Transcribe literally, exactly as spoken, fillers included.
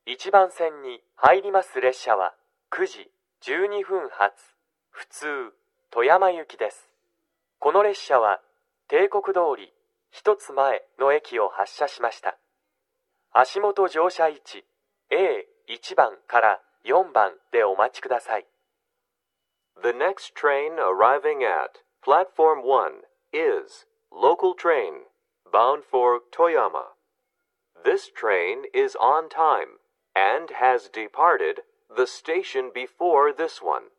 いちばん線に入ります列車はくじじゅうにふん発、普通、富山行きです。この列車は帝国通り一つ前の駅を発車しました。足元乗車位置 エーいち 番からよんばんでお待ちください。 The next train arriving at Platform one is local train bound for Toyama. This train is on time and has departed the station before this one.